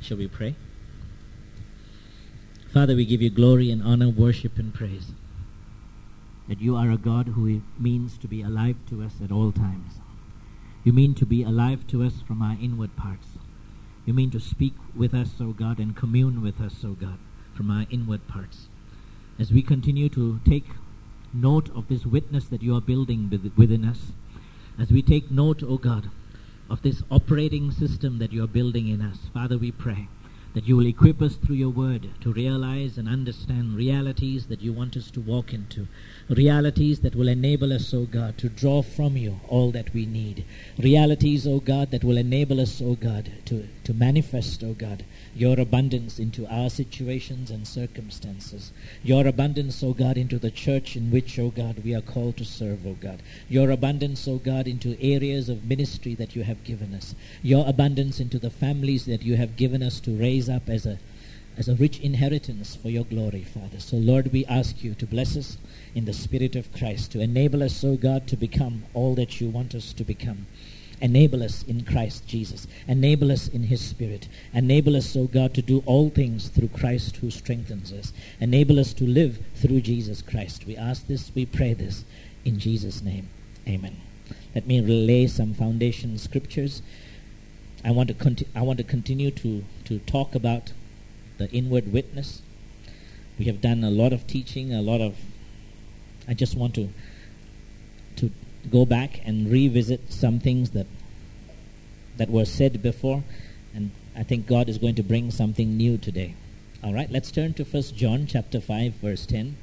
Shall we pray? Father, we give you glory and honor, worship and praise. That you are a God who means to be alive to us at all times. You mean to be alive to us from our inward parts. You mean to speak with us, O God, and commune with us, O God, from our inward parts. As we continue to take note of this witness that you are building within us, as we take note, O God, of this operating system that you are building in us, Father, we pray that you will equip us through your word to realize and understand realities that you want us to walk into, realities that will enable us, O God, to draw from you all that we need, realities, O God, that will enable us, O God, to manifest, O God, your abundance into our situations and circumstances, your abundance, O God, into the church in which, O God, we are called to serve, O God, your abundance, O God, into areas of ministry that you have given us, your abundance into the families that you have given us to raise up as a rich inheritance for your glory, Father. So, Lord, we ask you to bless us in the Spirit of Christ, to enable us, O God, to become all that you want us to become. Enable us in Christ Jesus. Enable us in his Spirit. Enable us, O God, to do all things through Christ who strengthens us. Enable us to live through Jesus Christ. We ask this, we pray this, in Jesus' name. Amen. Let me relay some foundation scriptures. I want to continue to talk about the inward witness. We have done a lot of teaching, I just want to go back and revisit some things that were said before, and I think God is going to bring something new today. All right, let's turn to 1 John chapter 5, verse 10.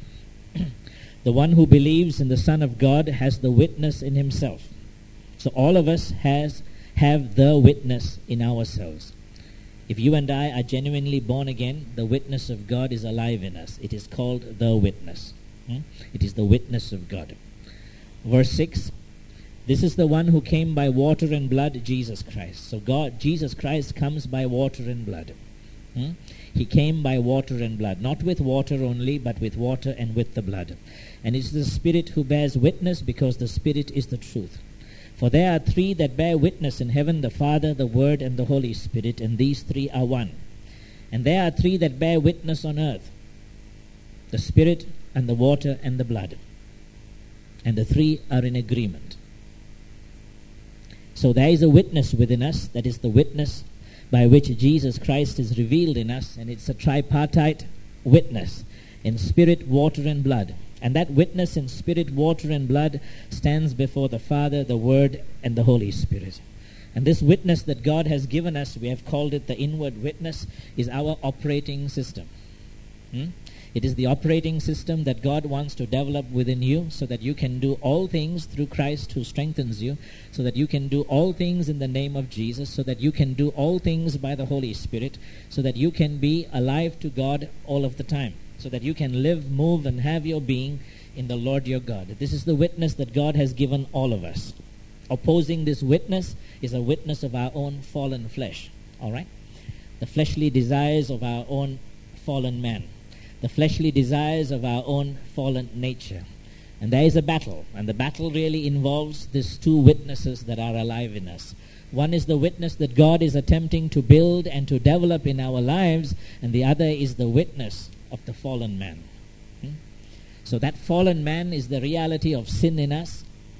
The one who believes in the Son of God has the witness in himself. So all of us have the witness in ourselves. If you and I are genuinely born again, the witness of God is alive in us. It is called the witness. It is the witness of God. Verse 6, this is the one who came by water and blood, Jesus Christ. So Jesus Christ comes by water and blood. He came by water and blood, not with water only, but with water and with the blood. And it is the Spirit who bears witness, because the Spirit is the truth. For there are three that bear witness in heaven, the Father, the Word, and the Holy Spirit, and these three are one. And there are three that bear witness on earth, the Spirit, and the water, and the blood. And the three are in agreement. So there is a witness within us, that is the witness by which Jesus Christ is revealed in us, and it's a tripartite witness in spirit, water, and blood. And that witness in spirit, water, and blood stands before the Father, the Word, and the Holy Spirit. And this witness that God has given us, we have called it the inward witness, is our operating system. It is the operating system that God wants to develop within you, so that you can do all things through Christ who strengthens you, so that you can do all things in the name of Jesus, so that you can do all things by the Holy Spirit, so that you can be alive to God all of the time, so that you can live, move, and have your being in the Lord your God. This is the witness that God has given all of us. Opposing this witness is a witness of our own fallen flesh. All right? The fleshly desires of our own fallen man. The fleshly desires of our own fallen nature. And there is a battle. And the battle really involves these two witnesses that are alive in us. One is the witness that God is attempting to build and to develop in our lives. And the other is the witness of the fallen man. So that fallen man is the reality of sin in us.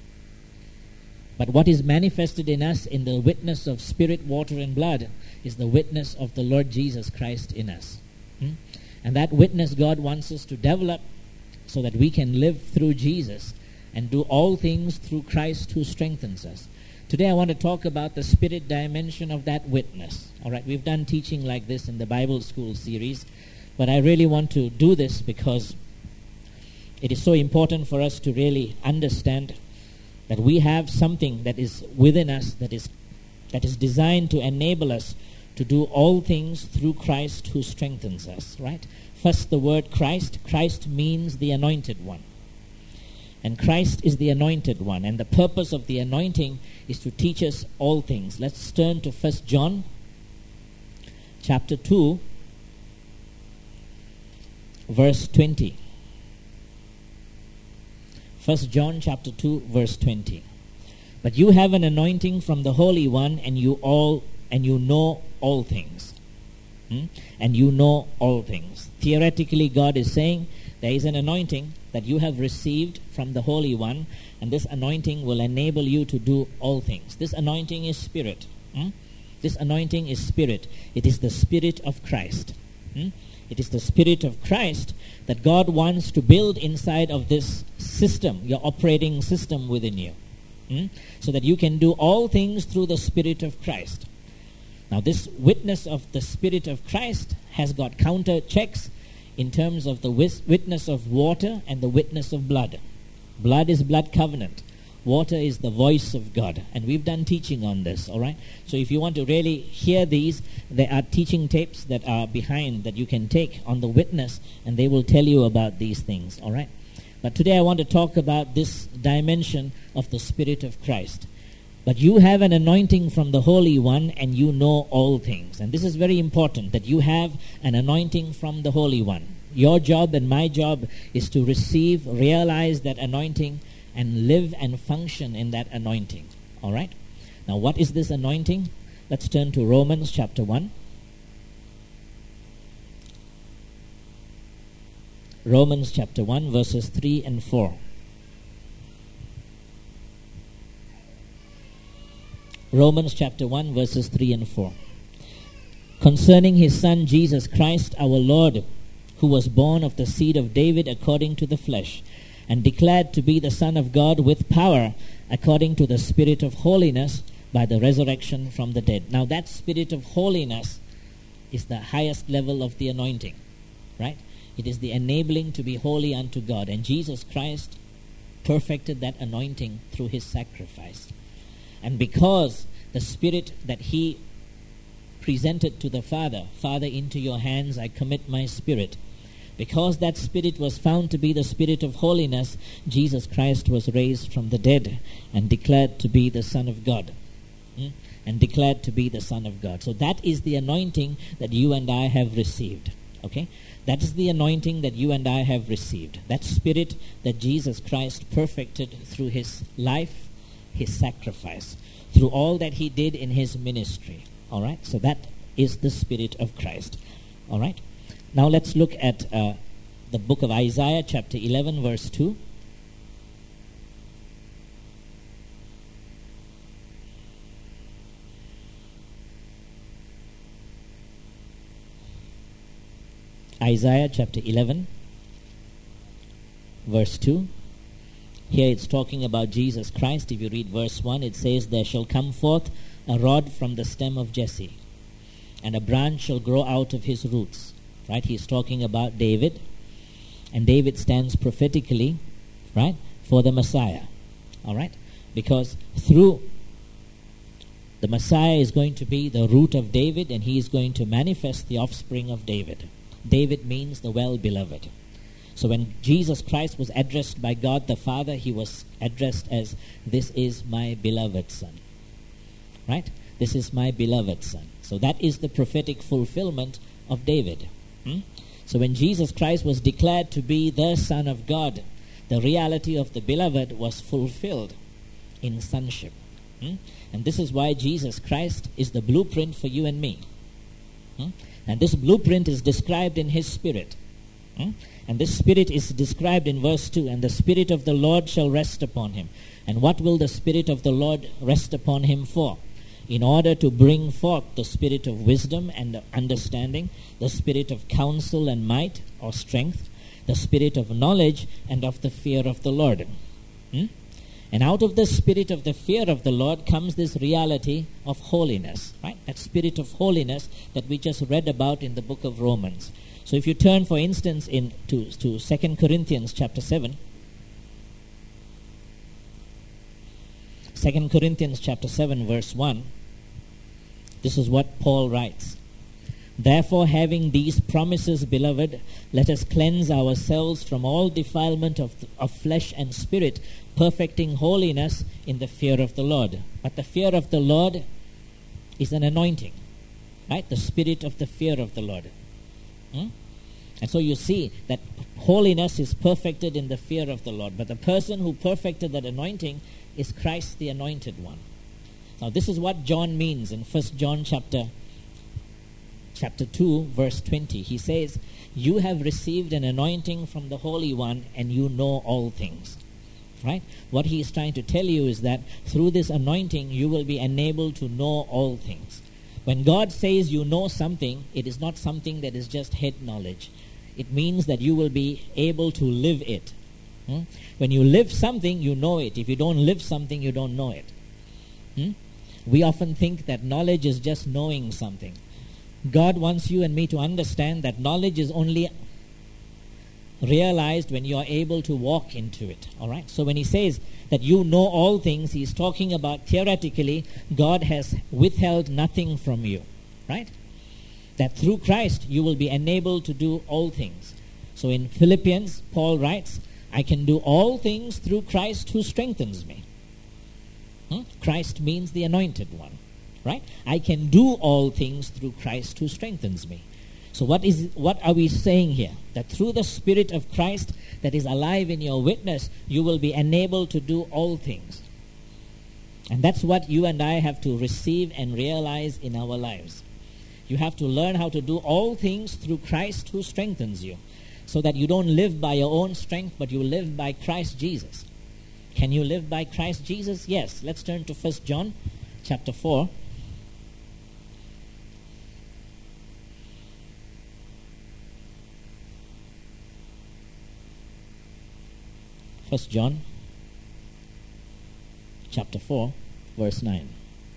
But what is manifested in us in the witness of spirit, water, and blood is the witness of the Lord Jesus Christ in us. And that witness God wants us to develop so that we can live through Jesus and do all things through Christ who strengthens us. Today I want to talk about the spirit dimension of that witness. All right, we've done teaching like this in the Bible School series, but I really want to do this because it is so important for us to really understand that we have something that is within us that is designed to enable us to do all things through Christ who strengthens us, right? First, the word Christ. Christ means the anointed one. And Christ is the anointed one. And the purpose of the anointing is to teach us all things. Let's turn to 1 John chapter 2, verse 20. 1 John chapter 2, verse 20. But you have an anointing from the Holy One, and you know all things. And you know all things. Theoretically, God is saying there is an anointing that you have received from the Holy One, and this anointing will enable you to do all things. This anointing is spirit. This anointing is spirit. It is the Spirit of Christ. It is the Spirit of Christ that God wants to build inside of this system, your operating system within you, so that you can do all things through the Spirit of Christ. Now, this witness of the Spirit of Christ has got counter checks in terms of the witness of water and the witness of blood. Blood is blood covenant. Water is the voice of God. And we've done teaching on this, all right? So if you want to really hear these, there are teaching tapes that are behind that you can take on the witness, and they will tell you about these things, all right? But today I want to talk about this dimension of the Spirit of Christ. But you have an anointing from the Holy One, and you know all things. And this is very important, that you have an anointing from the Holy One. Your job and my job is to receive, realize that anointing, and live and function in that anointing. All right? Now, what is this anointing? Let's turn to Romans chapter 1. Romans chapter 1, verses 3 and 4. Romans chapter 1, verses 3 and 4. Concerning his Son Jesus Christ our Lord, who was born of the seed of David according to the flesh, and declared to be the Son of God with power, according to the Spirit of holiness, by the resurrection from the dead. Now that Spirit of holiness is the highest level of the anointing, right? It is the enabling to be holy unto God. And Jesus Christ perfected that anointing through his sacrifice. And because the Spirit that he presented to the Father, Father, into your hands I commit my spirit. Because that Spirit was found to be the Spirit of holiness, Jesus Christ was raised from the dead and declared to be the Son of God. And declared to be the Son of God. So that is the anointing that you and I have received. Okay? That is the anointing that you and I have received. That Spirit that Jesus Christ perfected through his life, his sacrifice, through all that he did in his ministry. All right? So that is the Spirit of Christ. All right? Now let's look at the book of Isaiah, chapter 11, verse 2. Isaiah chapter 11, verse 2. Here it's talking about Jesus Christ. If you read verse 1, it says, "There shall come forth a rod from the stem of Jesse, and a branch shall grow out of his roots." Right? He's talking about David. And David stands prophetically, right, for the Messiah. All right? Because through the Messiah is going to be the root of David, and he is going to manifest the offspring of David. David means the well-beloved. So when Jesus Christ was addressed by God the Father, he was addressed as, "This is my beloved Son." Right? This is my beloved Son. So that is the prophetic fulfillment of David. So when Jesus Christ was declared to be the Son of God, the reality of the beloved was fulfilled in sonship. And this is why Jesus Christ is the blueprint for you and me. And this blueprint is described in his Spirit. And this Spirit is described in verse 2. "And the Spirit of the Lord shall rest upon him." And what will the Spirit of the Lord rest upon him for? In order to bring forth the spirit of wisdom and understanding, the spirit of counsel and might or strength, the spirit of knowledge and of the fear of the Lord. And out of the spirit of the fear of the Lord comes this reality of holiness, right? That spirit of holiness that we just read about in the book of Romans. So if you turn, for instance, to 2 Corinthians chapter 7, 2 Corinthians chapter 7, verse 1, this is what Paul writes. "Therefore, having these promises, beloved, let us cleanse ourselves from all defilement of flesh and spirit, perfecting holiness in the fear of the Lord." But the fear of the Lord is an anointing, right? The spirit of the fear of the Lord. And so you see that holiness is perfected in the fear of the Lord. But the person who perfected that anointing is Christ, the Anointed One. Now this is what John means in 1 John chapter chapter 2, verse 20. He says, "You have received an anointing from the Holy One, and you know all things." Right? What he is trying to tell you is that through this anointing, you will be enabled to know all things. When God says you know something, it is not something that is just head knowledge. It means that you will be able to live it. When you live something, you know it. If you don't live something, you don't know it. We often think that knowledge is just knowing something. God wants you and me to understand that knowledge is only realized when you are able to walk into it. All right? So when he says that you know all things, he's talking about theoretically God has withheld nothing from you. Right? That through Christ you will be enabled to do all things. So in Philippians, Paul writes, "I can do all things through Christ who strengthens me." Christ means the anointed one. Right? I can do all things through Christ who strengthens me. So what are we saying here? That through the Spirit of Christ that is alive in your witness, you will be enabled to do all things. And that's what you and I have to receive and realize in our lives. You have to learn how to do all things through Christ who strengthens you, so that you don't live by your own strength, but you live by Christ Jesus. Can you live by Christ Jesus? Yes. Let's turn to 1 John chapter 4. 1 John chapter 4, verse 9.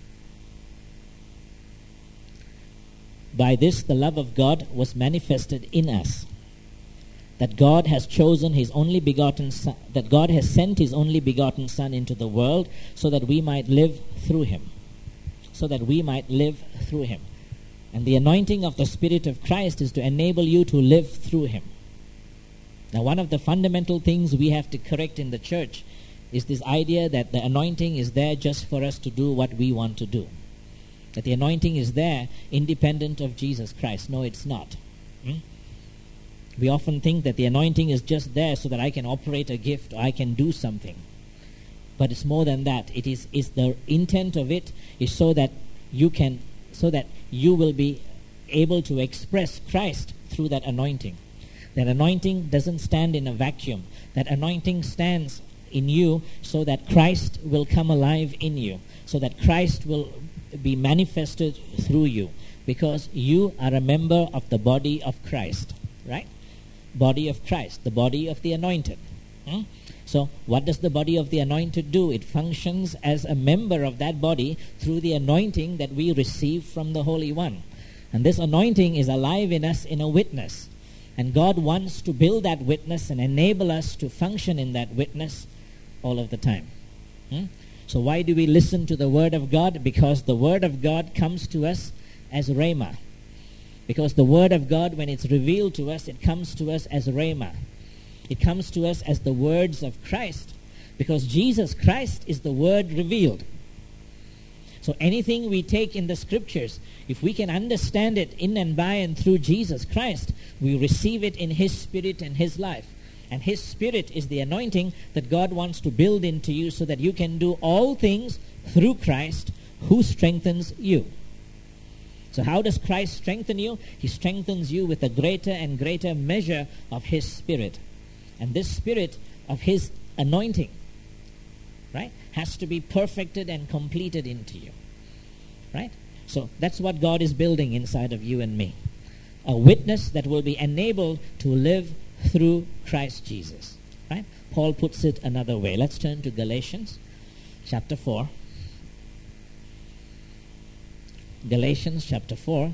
"By this the love of God was manifested in us, that God has chosen his only begotten Son, that God has sent his only begotten Son into the world so that we might live through him." So that we might live through him. And the anointing of the Spirit of Christ is to enable you to live through him. Now, one of the fundamental things we have to correct in the church is this idea that the anointing is there just for us to do what we want to do. That the anointing is there independent of Jesus Christ. No, it's not. We often think that the anointing is just there so that I can operate a gift or I can do something. But it's more than that. It is the intent of it is so that you will be able to express Christ through that anointing. That anointing doesn't stand in a vacuum. That anointing stands in you so that Christ will come alive in you, so that Christ will be manifested through you, because you are a member of the body of Christ, right? Body of Christ, the body of the anointed. So what does the body of the anointed do? It functions as a member of that body through the anointing that we receive from the Holy One. And this anointing is alive in us in a witness. And God wants to build that witness and enable us to function in that witness all of the time. So why do we listen to the Word of God? Because the Word of God comes to us as Rhema. Because the Word of God, when it's revealed to us, it comes to us as Rhema. It comes to us as the words of Christ. Because Jesus Christ is the Word revealed. So anything we take in the Scriptures, if we can understand it in and by and through Jesus Christ, we receive it in His Spirit and His life. And His Spirit is the anointing that God wants to build into you so that you can do all things through Christ who strengthens you. So how does Christ strengthen you? He strengthens you with a greater and greater measure of His Spirit. And this Spirit of His anointing, right, has to be perfected and completed into you. Right? So that's what God is building inside of you and me. A witness that will be enabled to live through Christ Jesus. Right? Paul puts it another way. Let's turn to Galatians chapter 4. Galatians chapter 4.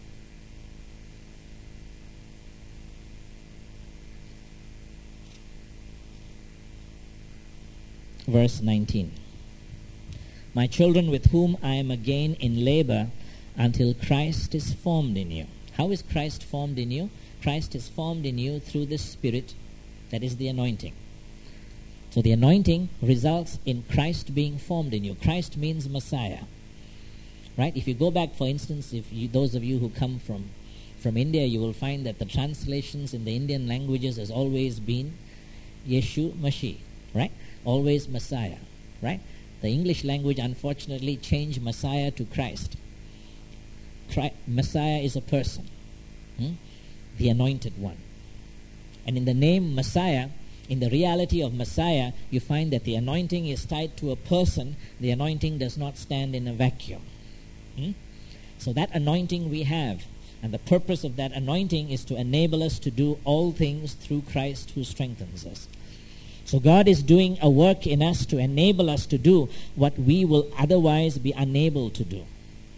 Verse 19. My children, with whom I am again in labor until Christ is formed in you. How is Christ formed in you? Christ is formed in you through the Spirit, that is the anointing. So the anointing results in Christ being formed in you. Christ means Messiah. Right? If you go back, for instance, those of you who come from India, you will find that the translations in the Indian languages has always been Yeshu Mashiach. Right? Always Messiah. Right? The English language, unfortunately, changed Messiah to Christ. Messiah is a person, the anointed one. And in the name Messiah, in the reality of Messiah, you find that the anointing is tied to a person. The anointing does not stand in a vacuum. So that anointing we have, and the purpose of that anointing is to enable us to do all things through Christ who strengthens us. So God is doing a work in us to enable us to do what we will otherwise be unable to do.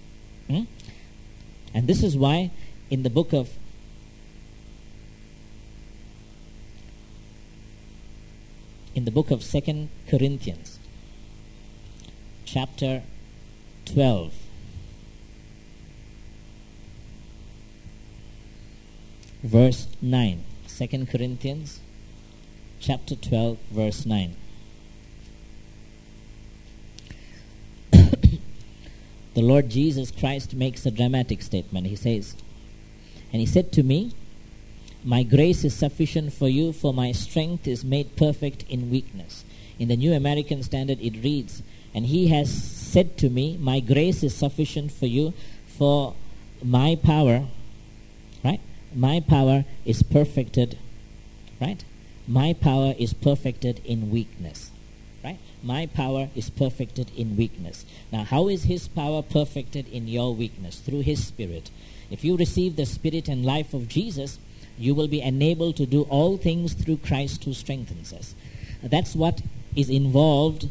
And this is why in the book of in the book of 2 Corinthians, chapter 12, verse 9. 2 Corinthians, chapter 12, verse 9. The Lord Jesus Christ makes a dramatic statement. He says, "And he said to me, my grace is sufficient for you, for my strength is made perfect in weakness." In the New American Standard it reads, "And he has said to me, my grace is sufficient for you, for my power," right? My power is perfected, right? My power is perfected in weakness, right? My power is perfected in weakness. Now, how is his power perfected in your weakness? Through his Spirit. If you receive the Spirit and life of Jesus, you will be enabled to do all things through Christ who strengthens us. That's what is involved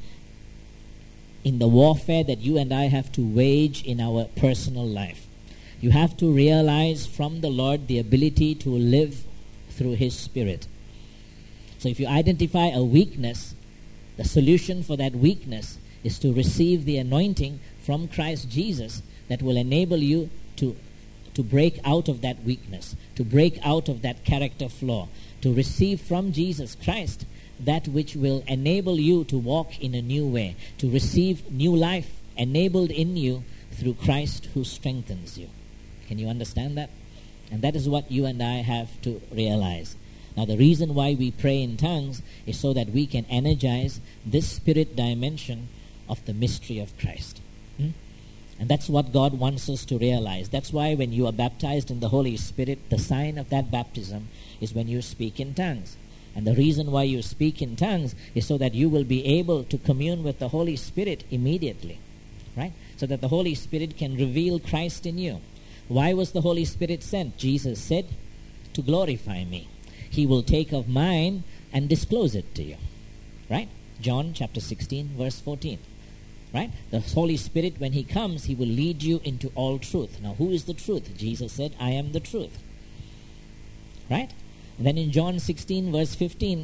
in the warfare that you and I have to wage in our personal life. You have to realize from the Lord the ability to live through his Spirit. So if you identify a weakness, the solution for that weakness is to receive the anointing from Christ Jesus that will enable you to break out of that weakness, to break out of that character flaw, to receive from Jesus Christ that which will enable you to walk in a new way, to receive new life enabled in you through Christ who strengthens you. Can you understand that? And that is what you and I have to realize. Now, the reason why we pray in tongues is so that we can energize this spirit dimension of the mystery of Christ. And that's what God wants us to realize. That's why when you are baptized in the Holy Spirit, the sign of that baptism is when you speak in tongues. And the reason why you speak in tongues is so that you will be able to commune with the Holy Spirit immediately, right? So that the Holy Spirit can reveal Christ in you. Why was the Holy Spirit sent? Jesus said, "To glorify me. He will take of mine and disclose it to you." Right? John chapter 16, verse 14. Right? The Holy Spirit, when he comes, he will lead you into all truth. Now, who is the truth? Jesus said, "I am the truth." Right? And then in John 16, verse 15,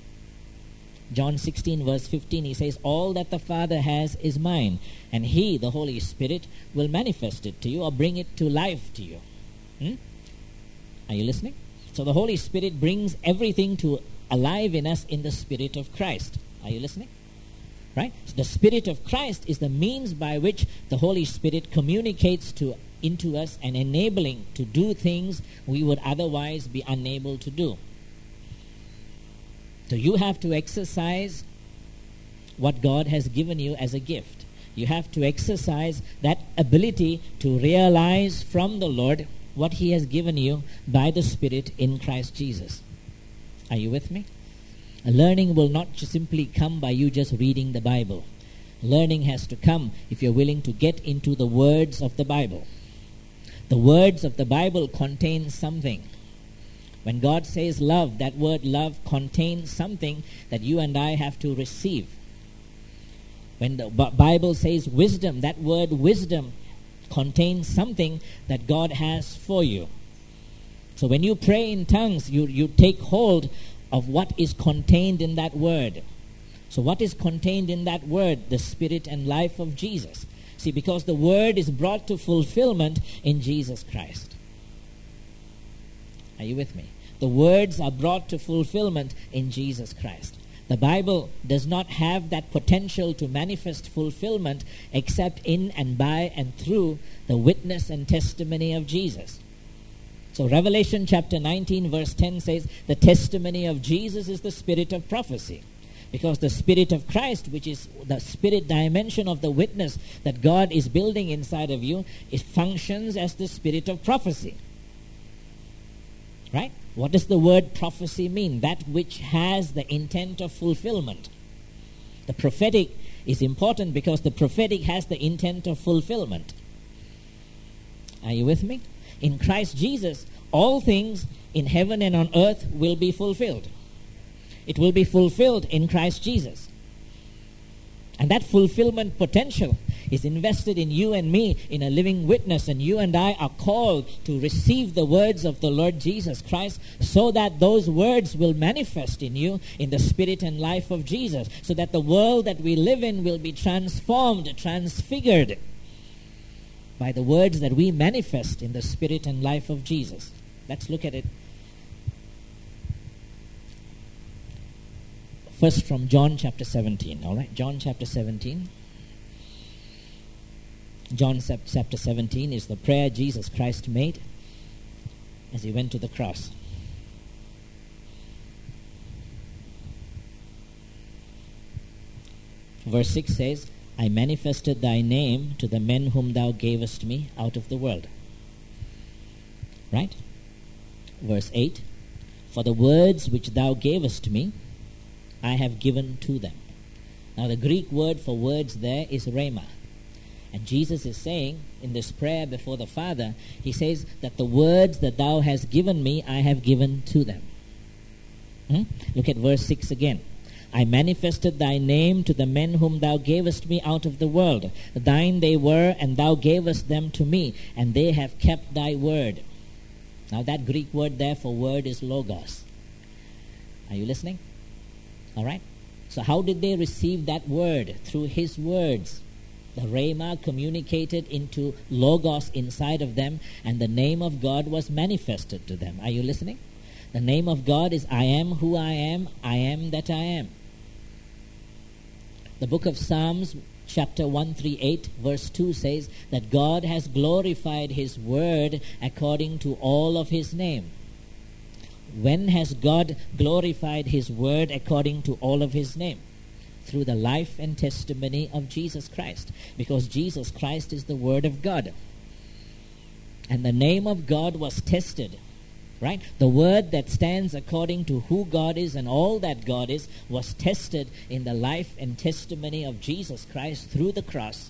he says, "All that the Father has is mine, and he, the Holy Spirit, will manifest it to you or bring it to life to you." Are you listening? So the Holy Spirit brings everything to alive in us in the Spirit of Christ. Are you listening? Right? So the Spirit of Christ is the means by which the Holy Spirit communicates into us and enabling to do things we would otherwise be unable to do. So you have to exercise what God has given you as a gift. You have to exercise that ability to realize from the Lord what he has given you by the Spirit in Christ Jesus. Are you with me? Learning will not simply come by you just reading the Bible. Learning has to come if you're willing to get into the words of the Bible. The words of the Bible contain something. When God says love, that word love contains something that you and I have to receive. When the Bible says wisdom, that word wisdom contains something that God has for you. So when you pray in tongues, you take hold of what is contained in that word. So what is contained in that word? The Spirit and life of Jesus. See, because the word is brought to fulfillment in Jesus Christ. Are you with me? The words are brought to fulfillment in Jesus Christ. The Bible does not have that potential to manifest fulfillment except in and by and through the witness and testimony of Jesus. So Revelation chapter 19 verse 10 says, the testimony of Jesus is the spirit of prophecy. Because the Spirit of Christ, which is the spirit dimension of the witness that God is building inside of you, it functions as the spirit of prophecy. Right? What does the word prophecy mean? That which has the intent of fulfillment. The prophetic is important because the prophetic has the intent of fulfillment. Are you with me? In Christ Jesus, all things in heaven and on earth will be fulfilled. It will be fulfilled in Christ Jesus. And that fulfillment potential is invested in you and me in a living witness, and you and I are called to receive the words of the Lord Jesus Christ so that those words will manifest in you in the spirit and life of Jesus, so that the world that we live in will be transformed, transfigured by the words that we manifest in the spirit and life of Jesus. Let's look at it. First from John chapter 17, all right? John chapter 17. John chapter 17 is the prayer Jesus Christ made as he went to the cross. Verse 6 says, I manifested thy name to the men whom thou gavest me out of the world. Right? Verse 8, for the words which thou gavest me, I have given to them. Now the Greek word for words there is rhema. And Jesus is saying in this prayer before the Father, he says that the words that thou hast given me, I have given to them. Look at verse 6 again. I manifested thy name to the men whom thou gavest me out of the world. Thine they were, and thou gavest them to me, and they have kept thy word. Now that Greek word there for word is logos. Are you listening? All right? So how did they receive that word? Through his words. The rhema communicated into logos inside of them, and the name of God was manifested to them. Are you listening? The name of God is I am who I am that I am. The book of Psalms chapter 138 verse 2 says that God has glorified his word according to all of his name. When has God glorified his word according to all of his name? Through the life and testimony of Jesus Christ. Because Jesus Christ is the word of God. And the name of God was tested. Right? The word that stands according to who God is and all that God is was tested in the life and testimony of Jesus Christ through the cross.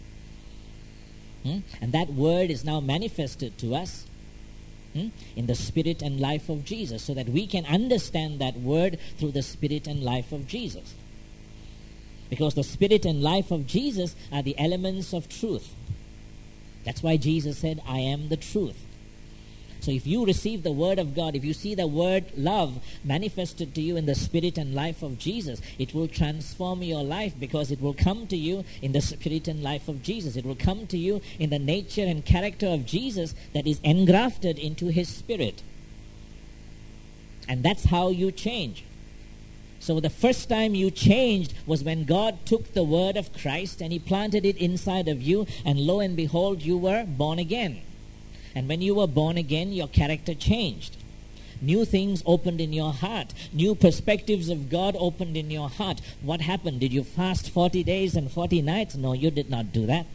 And that word is now manifested to us in the spirit and life of Jesus, so that we can understand that word through the spirit and life of Jesus. Because the spirit and life of Jesus are the elements of truth. That's why Jesus said, I am the truth. So if you receive the word of God, if you see the word love manifested to you in the spirit and life of Jesus, it will transform your life, because it will come to you in the spirit and life of Jesus. It will come to you in the nature and character of Jesus that is engrafted into his spirit. And that's how you change. So the first time you changed was when God took the word of Christ and he planted it inside of you, and lo and behold, you were born again. And when you were born again, your character changed. New things opened in your heart. New perspectives of God opened in your heart. What happened? Did you fast 40 days and 40 nights? No, you did not do that.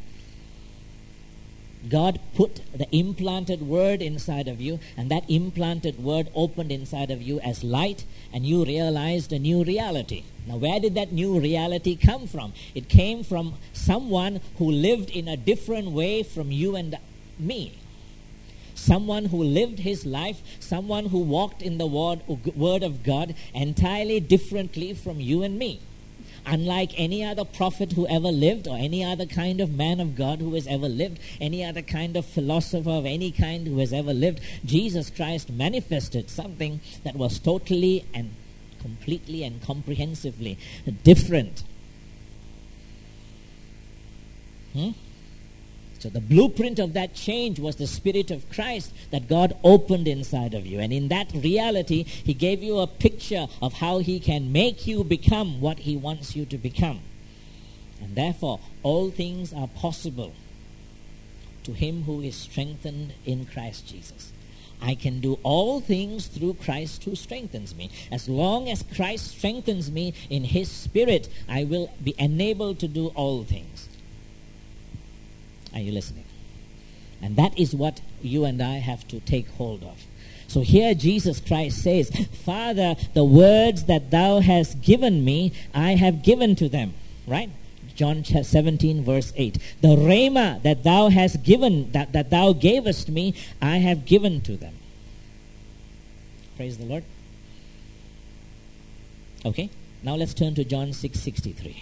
God put the implanted word inside of you, and that implanted word opened inside of you as light, and you realized a new reality. Now, where did that new reality come from? It came from someone who lived in a different way from you and me. Someone who lived his life, someone who walked in the word of God entirely differently from you and me. Unlike any other prophet who ever lived, or any other kind of man of God who has ever lived, any other kind of philosopher of any kind who has ever lived, Jesus Christ manifested something that was totally and completely and comprehensively different. So the blueprint of that change was the Spirit of Christ that God opened inside of you. And in that reality, he gave you a picture of how he can make you become what he wants you to become. And therefore, all things are possible to him who is strengthened in Christ Jesus. I can do all things through Christ who strengthens me. As long as Christ strengthens me in His Spirit, I will be enabled to do all things. Are you listening? And that is what you and I have to take hold of. So here Jesus Christ says, Father, the words that thou hast given me, I have given to them. Right? John 17 verse 8. The rhema that thou hast given, that thou gavest me, I have given to them. Praise the Lord. Okay, now let's turn to John 6:63.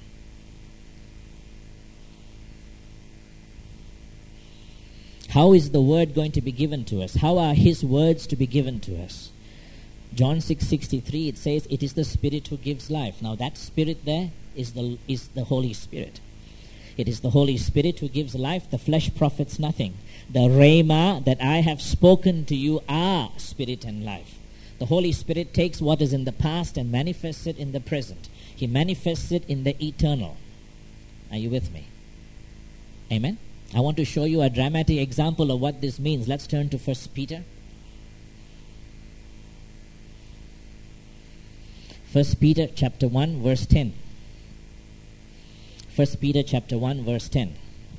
How is the word going to be given to us? How are His words to be given to us? John 6:63, it says, it is the Spirit who gives life. Now that Spirit there is the Holy Spirit. It is the Holy Spirit who gives life. The flesh profits nothing. The rhema that I have spoken to you are spirit and life. The Holy Spirit takes what is in the past and manifests it in the present. He manifests it in the eternal. Are you with me? Amen? I want to show you a dramatic example of what this means. Let's turn to 1 Peter. 1 Peter chapter 1 verse 10. 1 Peter chapter 1 verse 10.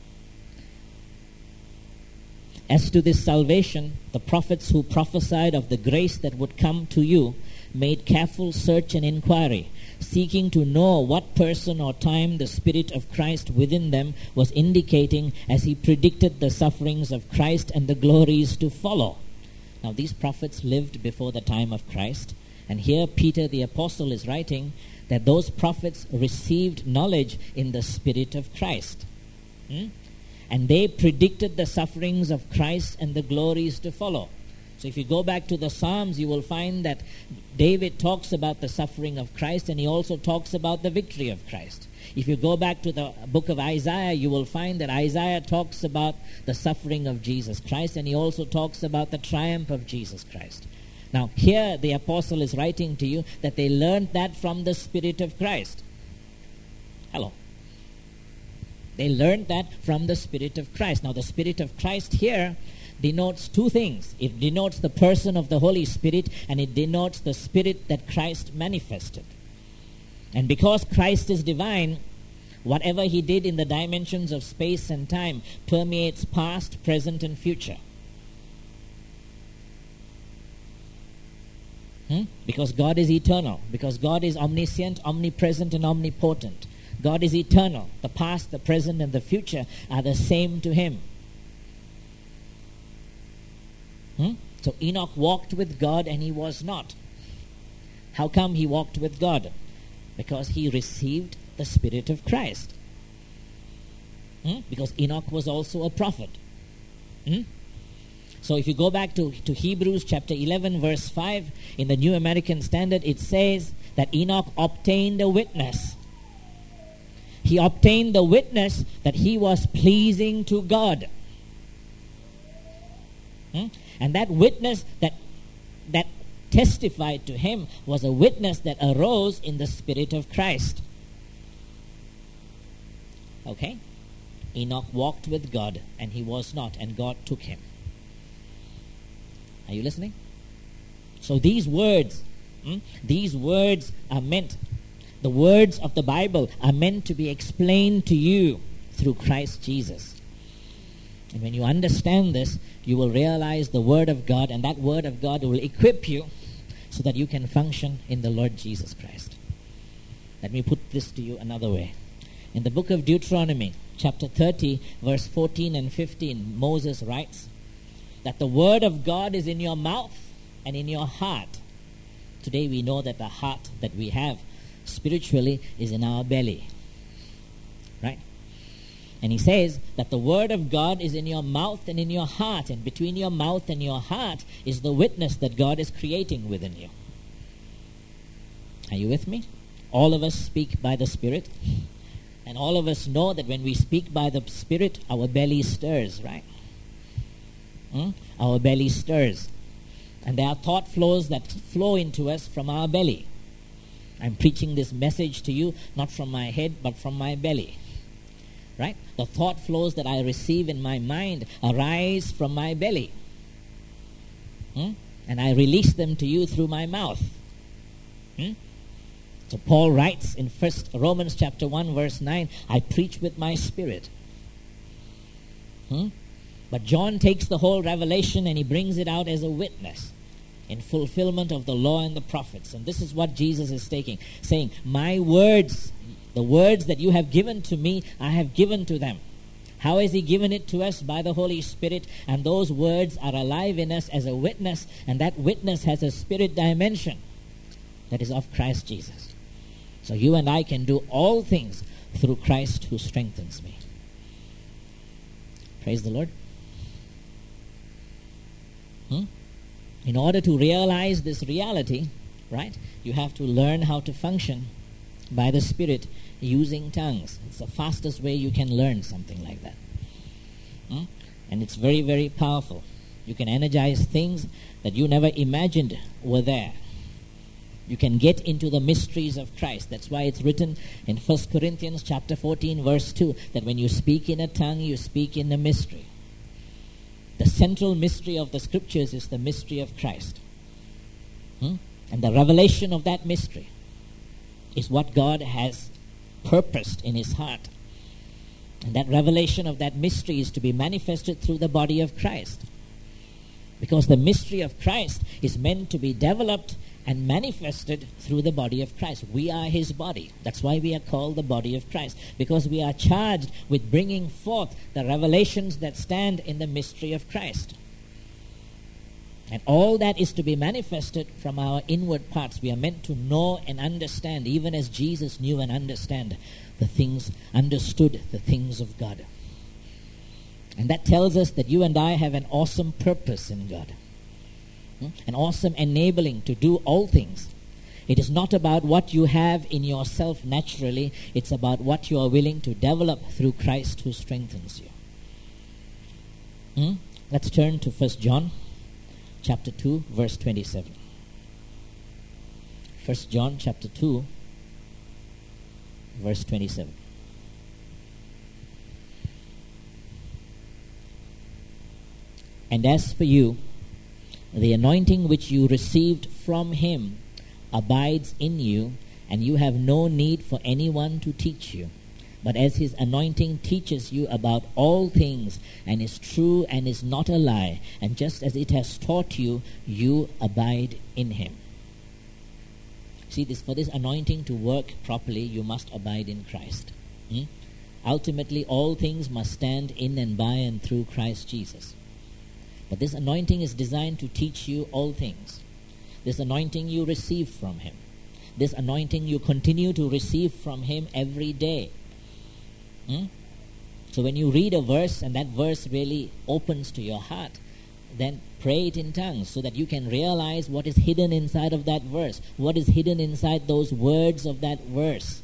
As to this salvation, the prophets who prophesied of the grace that would come to you made careful search and inquiry, seeking to know what person or time the Spirit of Christ within them was indicating as He predicted the sufferings of Christ and the glories to follow. Now these prophets lived before the time of Christ, and here Peter the Apostle is writing that those prophets received knowledge in the Spirit of Christ. And they predicted the sufferings of Christ and the glories to follow. So if you go back to the Psalms, you will find that David talks about the suffering of Christ, and he also talks about the victory of Christ. If you go back to the book of Isaiah, you will find that Isaiah talks about the suffering of Jesus Christ, and he also talks about the triumph of Jesus Christ. Now, here the apostle is writing to you that they learned that from the Spirit of Christ. Hello. They learned that from the Spirit of Christ. Now, the Spirit of Christ here denotes two things. It denotes the person of the Holy Spirit, and it denotes the Spirit that Christ manifested. And because Christ is divine, whatever He did in the dimensions of space and time permeates past, present, and future. Because God is eternal. Because God is omniscient, omnipresent, and omnipotent. God is eternal. The past, the present, and the future are the same to Him. So Enoch walked with God and he was not. How come he walked with God? Because he received the Spirit of Christ. Because Enoch was also a prophet. So if you go back to Hebrews chapter 11 verse 5, in the New American Standard, it says that Enoch obtained a witness. He obtained the witness that he was pleasing to God. And that witness that testified to him was a witness that arose in the Spirit of Christ. Okay? Enoch walked with God and he was not, and God took him. Are you listening? So these words are meant, the words of the Bible are meant to be explained to you through Christ Jesus. And when you understand this, you will realize the Word of God, and that Word of God will equip you so that you can function in the Lord Jesus Christ. Let me put this to you another way. In the book of Deuteronomy, chapter 30, verse 14 and 15, Moses writes that the Word of God is in your mouth and in your heart. Today we know that the heart that we have spiritually is in our belly. Right? And he says that the Word of God is in your mouth and in your heart, and between your mouth and your heart is the witness that God is creating within you. Are you with me? All of us speak by the Spirit, and all of us know that when we speak by the Spirit, our belly stirs, right? Our belly stirs. And there are thought flows that flow into us from our belly. I'm preaching this message to you not from my head, but from my belly. Right? The thought flows that I receive in my mind arise from my belly. And I release them to you through my mouth. So Paul writes in Romans chapter 1 verse 9, I preach with my spirit. But John takes the whole revelation and he brings it out as a witness in fulfillment of the law and the prophets. And this is what Jesus is saying, my words, the words that you have given to me, I have given to them. How has he given it to us? By the Holy Spirit. And those words are alive in us as a witness. And that witness has a spirit dimension that is of Christ Jesus. So you and I can do all things through Christ who strengthens me. Praise the Lord. In order to realize this reality, right, you have to learn how to function by the Spirit using tongues. It's the fastest way you can learn something like that. And it's very, very powerful. You can energize things that you never imagined were there. You can get into the mysteries of Christ. That's why it's written in 1 Corinthians chapter 14 verse 2 that when you speak in a tongue, you speak in a mystery. The central mystery of the Scriptures is the mystery of Christ. And the revelation of that mystery is what God has purposed in his heart. And that revelation of that mystery is to be manifested through the body of Christ. Because the mystery of Christ is meant to be developed and manifested through the body of Christ. We are his body. That's why we are called the body of Christ. Because we are charged with bringing forth the revelations that stand in the mystery of Christ. And all that is to be manifested from our inward parts. We are meant to know and understand, even as Jesus knew and understood the things of God. And that tells us that you and I have an awesome purpose in God. An awesome enabling to do all things. It is not about what you have in yourself naturally. It's about what you are willing to develop through Christ who strengthens you. Let's turn to 1 John chapter 2 verse 27. 1 John chapter 2 verse 27. And as for you, the anointing which you received from him abides in you, and you have no need for anyone to teach you. But as his anointing teaches you about all things, and is true and is not a lie, and just as it has taught you, you abide in him. See, for this anointing to work properly, you must abide in Christ. Ultimately, all things must stand in and by and through Christ Jesus. But this anointing is designed to teach you all things. This anointing you receive from him. This anointing you continue to receive from him every day. So when you read a verse and that verse really opens to your heart, then pray it in tongues so that you can realize what is hidden inside of that verse. What is hidden inside those words of that verse.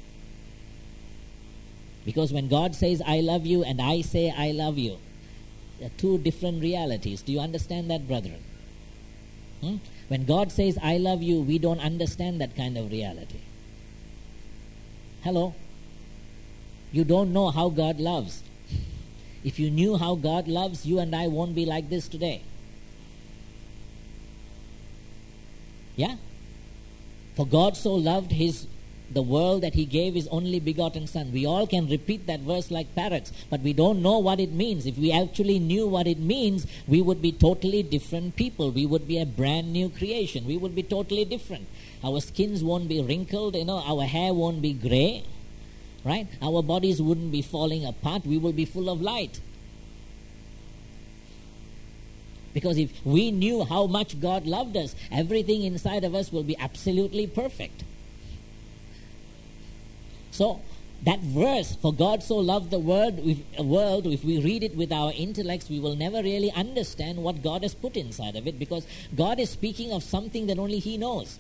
Because when God says, I love you, and I say, I love you, there are two different realities. Do you understand that, brethren? When God says, I love you, we don't understand that kind of reality. Hello? You don't know how God loves. If you knew how God loves, you and I won't be like this today. Yeah? For God so loved the world that he gave his only begotten Son. We all can repeat that verse like parrots, but we don't know what it means. If we actually knew what it means, we would be totally different people. We would be a brand new creation. We would be totally different. Our skins won't be wrinkled, our hair won't be gray, right? Our bodies wouldn't be falling apart. We will be full of light. Because if we knew how much God loved us, everything inside of us will be absolutely perfect. So, that verse, for God so loved the world, if we read it with our intellects, we will never really understand what God has put inside of it, because God is speaking of something that only he knows.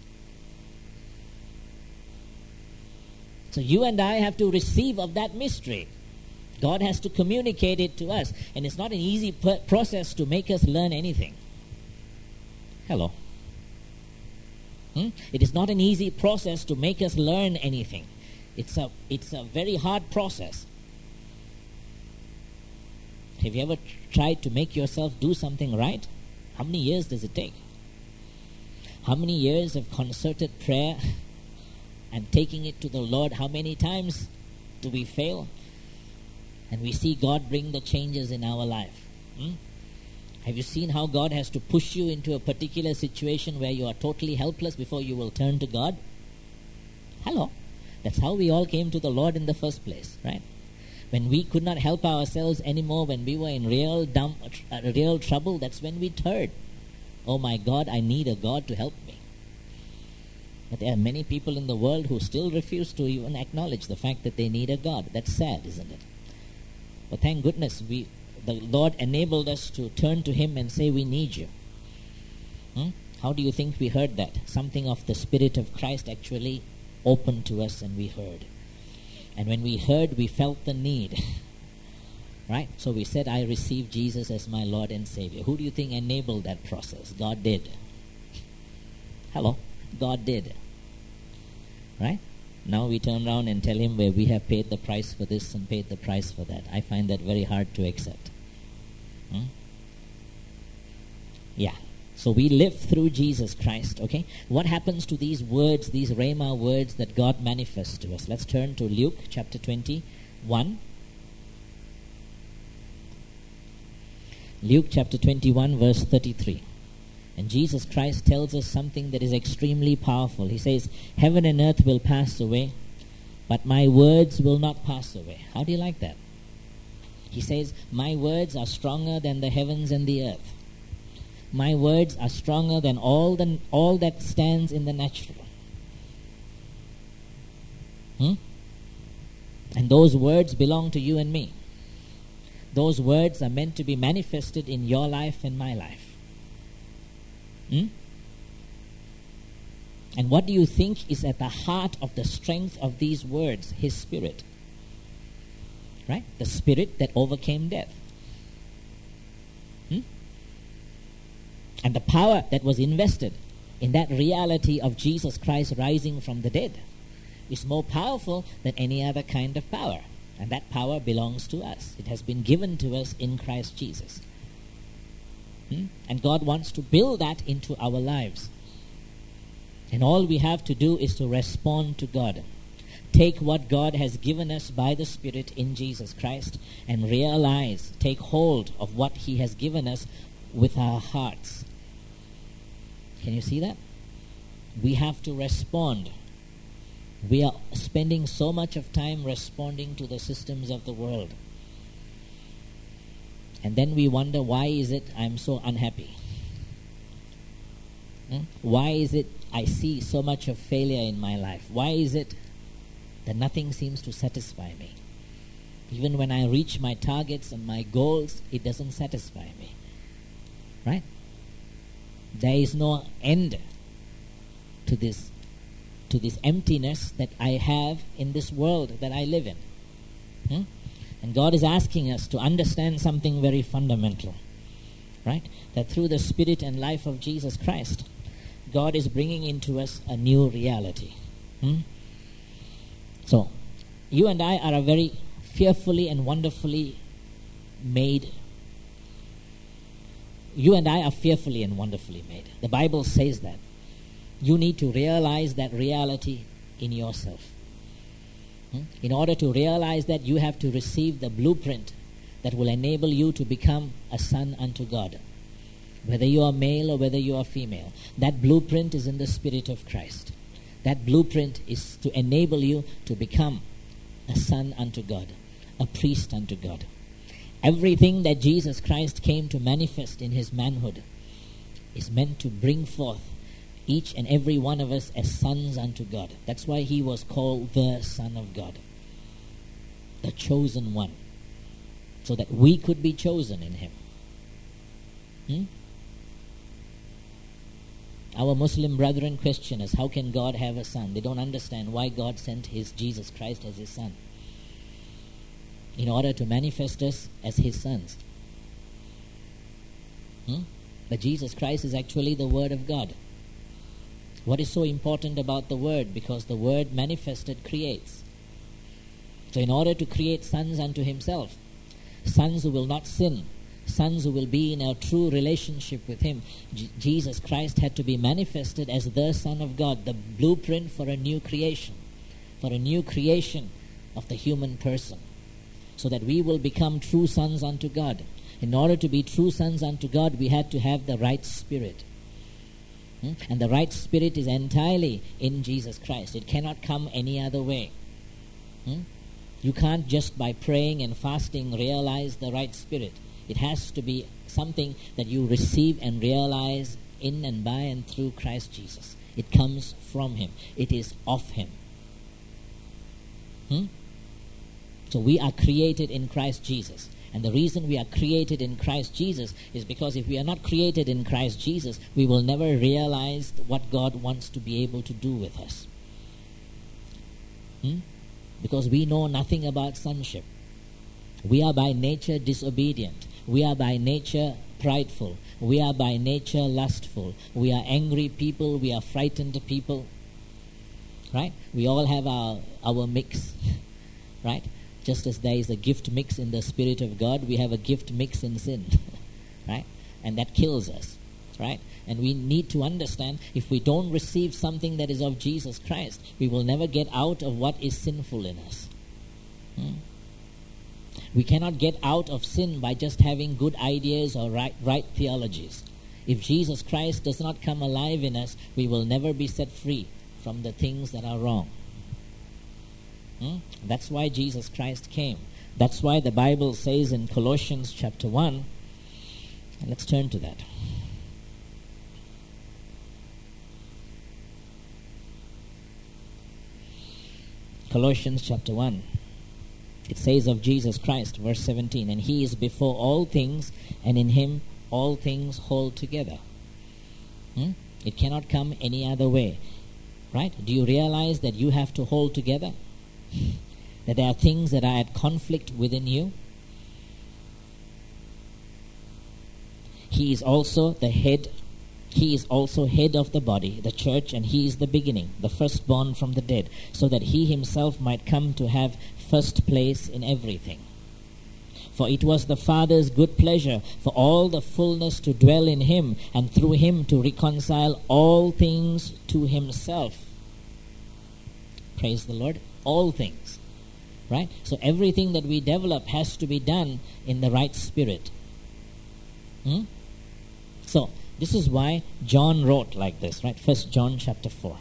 So you and I have to receive of that mystery. God has to communicate it to us. And it's not an easy process to make us learn anything. Hello. It is not an easy process to make us learn anything. It's a very hard process. Have you ever tried to make yourself do something right? How many years does it take? How many years of concerted prayer and taking it to the Lord? How many times do we fail? And we see God bring the changes in our life. Have you seen how God has to push you into a particular situation where you are totally helpless before you will turn to God? Hello. That's how we all came to the Lord in the first place, right? When we could not help ourselves anymore, when we were in real trouble, that's when we turned. Oh my God, I need a God to help me. But there are many people in the world who still refuse to even acknowledge the fact that they need a God. That's sad, isn't it? But thank goodness the Lord enabled us to turn to Him and say, we need you. How do you think we heard that? Something of the Spirit of Christ actually opened to us and we heard. And when we heard, we felt the need. Right? So we said, I receive Jesus as my Lord and Savior. Who do you think enabled that process? God did. Hello? God did. Right? Now we turn around and tell Him where we have paid the price for this and paid the price for that. I find that very hard to accept. Yeah. So we live through Jesus Christ, okay? What happens to these words, these Rhema words that God manifests to us? Let's turn to Luke chapter 21. Luke chapter 21 verse 33. And Jesus Christ tells us something that is extremely powerful. He says, heaven and earth will pass away, but my words will not pass away. How do you like that? He says, my words are stronger than the heavens and the earth. My words are stronger than all that stands in the natural. And those words belong to you and me. Those words are meant to be manifested in your life and my life. And what do you think is at the heart of the strength of these words? His Spirit. Right? The Spirit that overcame death. And the power that was invested in that reality of Jesus Christ rising from the dead is more powerful than any other kind of power. And that power belongs to us. It has been given to us in Christ Jesus. And God wants to build that into our lives. And all we have to do is to respond to God. Take what God has given us by the Spirit in Jesus Christ and realize, take hold of what He has given us with our hearts. Can you see that? We have to respond. We are spending so much of time responding to the systems of the world. And then we wonder, why is it I'm so unhappy? Why is it I see so much of failure in my life? Why is it that nothing seems to satisfy me? Even when I reach my targets and my goals, it doesn't satisfy me. Right? There is no end to this emptiness that I have in this world that I live in. And God is asking us to understand something very fundamental, right? That through the Spirit and life of Jesus Christ, God is bringing into us a new reality. So, you and I are a very fearfully and wonderfully made. You and I are fearfully and wonderfully made. The Bible says that. You need to realize that reality in yourself. In order to realize that, you have to receive the blueprint that will enable you to become a son unto God. Whether you are male or whether you are female. That blueprint is in the Spirit of Christ. That blueprint is to enable you to become a son unto God, a priest unto God. Everything that Jesus Christ came to manifest in His manhood is meant to bring forth each and every one of us as sons unto God. That's why He was called the Son of God, the chosen one, so that we could be chosen in Him. Our Muslim brethren question us, how can God have a son? They don't understand why God sent His Jesus Christ as His Son, in order to manifest us as His sons. But Jesus Christ is actually the Word of God. What is so important about the Word? Because the Word manifested creates. So in order to create sons unto Himself, sons who will not sin, sons who will be in a true relationship with Him, Jesus Christ had to be manifested as the Son of God, the blueprint for a new creation of the human person, so that we will become true sons unto God. In order to be true sons unto God, we had to have the right spirit. And the right spirit is entirely in Jesus Christ. It cannot come any other way. You can't just by praying and fasting realize the right spirit. It has to be something that you receive and realize in and by and through Christ Jesus. It comes from Him. It is of Him. So we are created in Christ Jesus. And the reason we are created in Christ Jesus is because if we are not created in Christ Jesus, we will never realize what God wants to be able to do with us. Because we know nothing about sonship. We are by nature disobedient. We are by nature prideful. We are by nature lustful. We are angry people. We are frightened people. Right? We all have our mix. Right? Just as there is a gift mix in the Spirit of God, we have a gift mix in sin. Right? And that kills us. Right? And we need to understand, if we don't receive something that is of Jesus Christ, we will never get out of what is sinful in us. We cannot get out of sin by just having good ideas or right theologies. If Jesus Christ does not come alive in us, we will never be set free from the things that are wrong. That's why Jesus Christ came. That's why the Bible says in Colossians chapter 1, and let's turn to that. Colossians chapter 1. It says of Jesus Christ, verse 17, and He is before all things, and in Him all things hold together. It cannot come any other way. Right? Do you realize that you have to hold together? That there are things that are at conflict within you? He is also the head. He is also head of the body, the church, and He is the beginning, the firstborn from the dead, so that He Himself might come to have first place in everything. For it was the Father's good pleasure for all the fullness to dwell in Him, and through Him to reconcile all things to Himself. Praise the Lord. All things. Right? So everything that we develop has to be done in the right spirit. So this is why John wrote like this, right? 1 John chapter 4.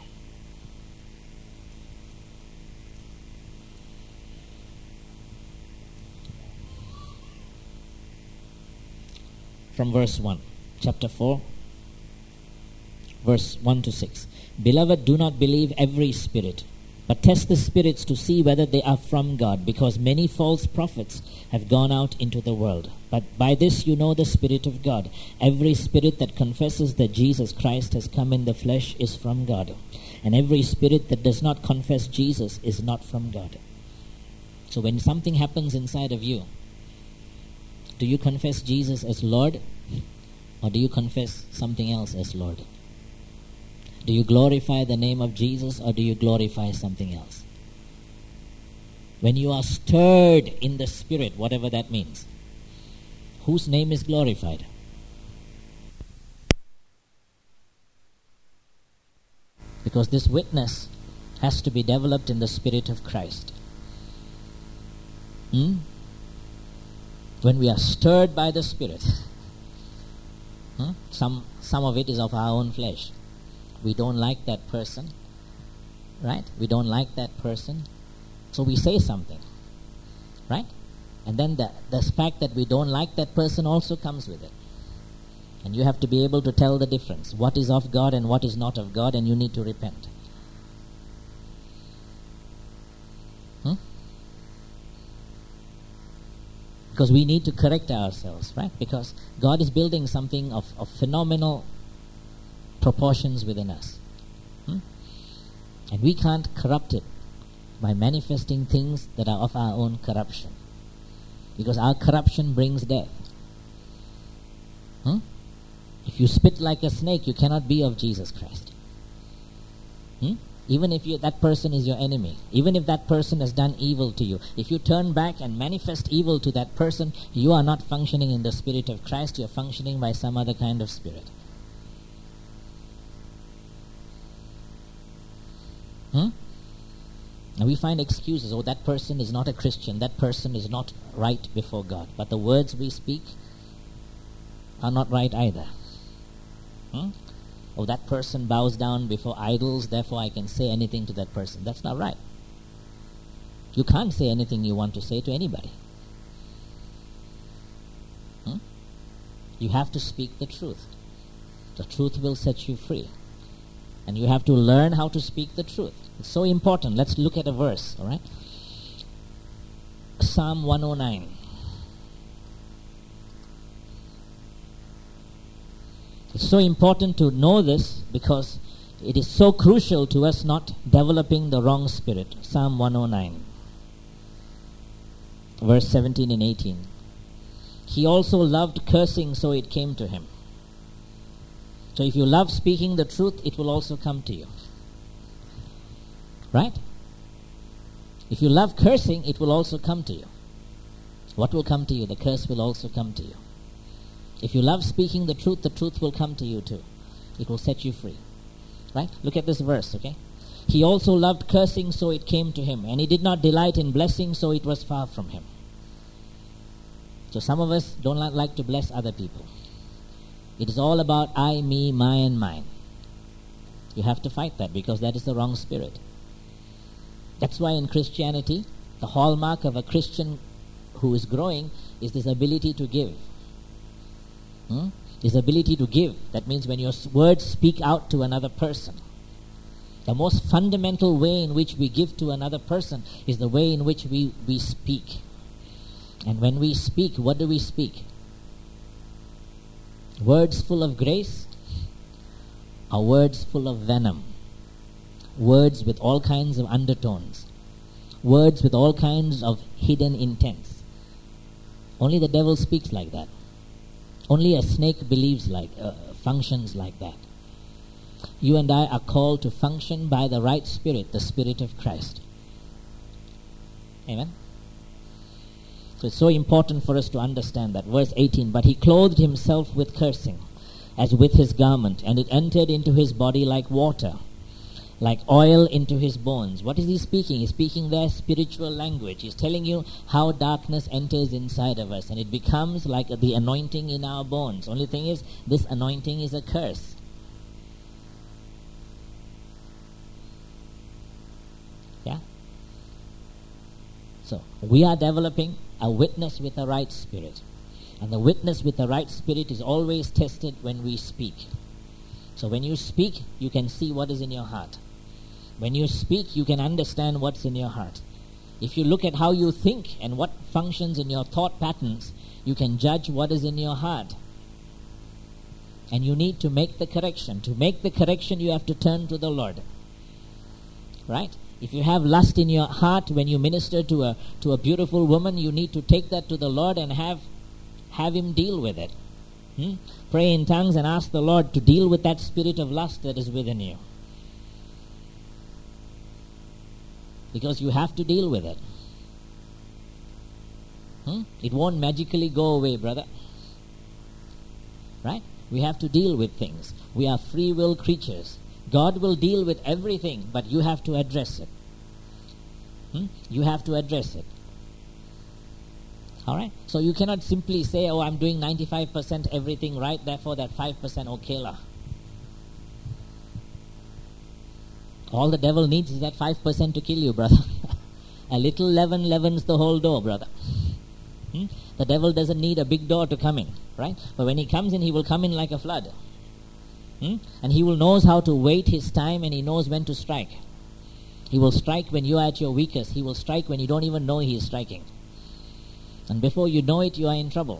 From verse 1. Chapter 4, verse 1 to 6. Beloved, do not believe every spirit, but test the spirits to see whether they are from God, because many false prophets have gone out into the world. But by this you know the Spirit of God. Every spirit that confesses that Jesus Christ has come in the flesh is from God. And every spirit that does not confess Jesus is not from God. So when something happens inside of you, do you confess Jesus as Lord? Or do you confess something else as Lord? Do you glorify the name of Jesus, or do you glorify something else? When you are stirred in the Spirit, whatever that means, whose name is glorified? Because this witness has to be developed in the Spirit of Christ. When we are stirred by the Spirit, some of it is of our own flesh. We don't like that person, right? We don't like that person, so we say something, right? And then the fact that we don't like that person also comes with it. And you have to be able to tell the difference. What is of God and what is not of God, and you need to repent. Because we need to correct ourselves, right? Because God is building something of phenomenal proportions within us. And we can't corrupt it by manifesting things that are of our own corruption. Because our corruption brings death. If you spit like a snake, you cannot be of Jesus Christ. Even if that person is your enemy, even if that person has done evil to you, if you turn back and manifest evil to that person, you are not functioning in the Spirit of Christ, you are functioning by some other kind of spirit. And we find excuses. Oh, that person is not a Christian, that person is not right before God. But the words we speak are not right either. Oh, that person bows down before idols, therefore I can say anything to that person. That's not right. You can't say anything you want to say to anybody. You have to speak the truth. The truth will set you free. And you have to learn how to speak the truth. It's so important. Let's look at a verse, all right? Psalm 109. It's so important to know this because it is so crucial to us not developing the wrong spirit. Psalm 109, verse 17 and 18. He also loved cursing, so it came to him. So if you love speaking the truth, it will also come to you. Right? If you love cursing, it will also come to you. What will come to you? The curse will also come to you. If you love speaking the truth will come to you too. It will set you free. Right? Look at this verse, okay? He also loved cursing, so it came to him. And he did not delight in blessing, so it was far from him. So some of us don't like to bless other people. It is all about I, me, my, and mine. You have to fight that because that is the wrong spirit. That's why in Christianity, the hallmark of a Christian who is growing is this ability to give. This ability to give. That means when your words speak out to another person. The most fundamental way in which we give to another person is the way in which we speak. And when we speak, what do we speak? Words full of grace or words full of venom? Words with all kinds of undertones. Words with all kinds of hidden intents. Only the devil speaks like that. Only a snake functions like that. You and I are called to function by the right spirit, the Spirit of Christ. Amen? So it's so important for us to understand that. Verse 18, but he clothed himself with cursing, as with his garment, and it entered into his body like water, like oil into his bones. What is he speaking? He's speaking their spiritual language. He's telling you how darkness enters inside of us, and it becomes like the anointing in our bones. Only thing is, this anointing is a curse. Yeah? So, we are developing a witness with the right spirit. And the witness with the right spirit is always tested when we speak. So when you speak, you can see what is in your heart. When you speak, you can understand what's in your heart. If you look at how you think and what functions in your thought patterns, you can judge what is in your heart. And you need to make the correction. To make the correction, you have to turn to the Lord. Right? If you have lust in your heart when you minister to a beautiful woman, you need to take that to the Lord and have him deal with it. Pray in tongues and ask the Lord to deal with that spirit of lust that is within you. Because you have to deal with it. It won't magically go away, brother. Right? We have to deal with things. We are free will creatures. God will deal with everything, but you have to address it. You have to address it. Alright? So you cannot simply say, oh, I'm doing 95% everything right, therefore that 5% okay lah. All the devil needs is that 5% to kill you, brother. A little leaven leavens the whole dough, brother. The devil doesn't need a big door to come in, right? But when he comes in, he will come in like a flood. And he will knows how to wait his time, and he knows when to strike. He will strike when you are at your weakest. He will strike when you don't even know he is striking. And before you know it, you are in trouble.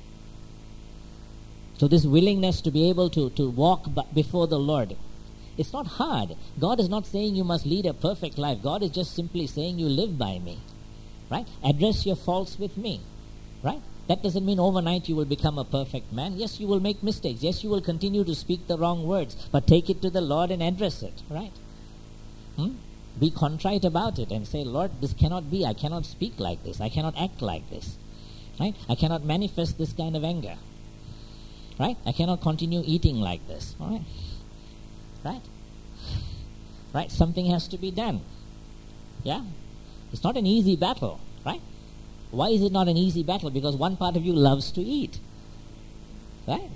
So this willingness to be able to walk before the Lord, it's not hard. God is not saying you must lead a perfect life. God is just simply saying you live by me. Right? Address your faults with me. Right? That doesn't mean overnight you will become a perfect man. Yes, you will make mistakes. Yes, you will continue to speak the wrong words. But take it to the Lord and address it. Right? Be contrite about it and say, Lord, this cannot be. I cannot speak like this. I cannot act like this. Right? I cannot manifest this kind of anger. Right? I cannot continue eating like this. All right? Right? Right? Something has to be done. Yeah? It's not an easy battle. Right? Why is it not an easy battle? Because one part of you loves to eat. Right?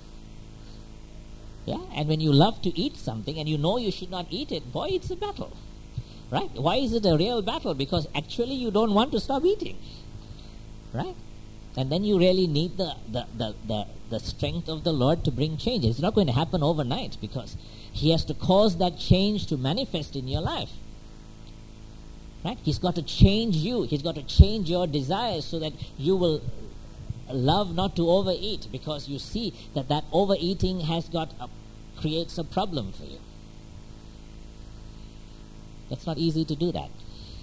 Yeah? And when you love to eat something and you know you should not eat it, boy, it's a battle. Right? Why is it a real battle? Because actually you don't want to stop eating. Right? And then you really need the strength of the Lord to bring change. It's not going to happen overnight because He has to cause that change to manifest in your life. Right? He's got to change you. He's got to change your desires so that you will love not to overeat, because you see that overeating creates a problem for you. That's not easy to do that.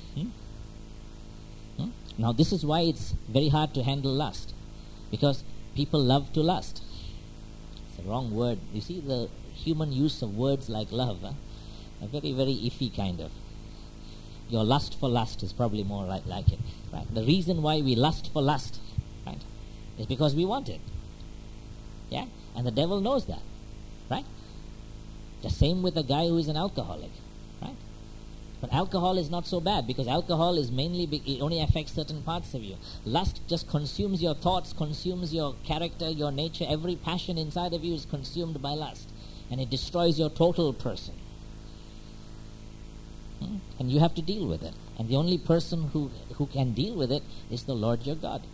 Now this is why it's very hard to handle lust, because people love to lust. It's a wrong word. You see, the human use of words like love are very, very iffy kind of. Your lust for lust is probably more like it. Right? The reason why we lust for lust, right, is because we want it. Yeah? And the devil knows that. Right? The same with a guy who is an alcoholic. Right? But alcohol is not so bad, because alcohol is it only affects certain parts of you. Lust just consumes your thoughts, consumes your character, your nature. Every passion inside of you is consumed by lust. And it destroys your total person. And you have to deal with it. And the only person who can deal with it is the Lord your God.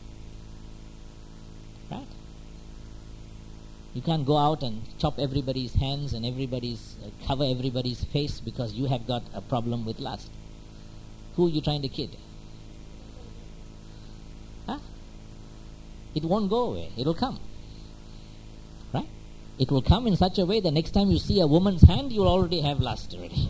Right? You can't go out and chop everybody's hands and cover everybody's face because you have got a problem with lust. Who are you trying to kid? Huh? It won't go away. It'll come. Right? It will come in such a way that next time you see a woman's hand, you'll already have lust already.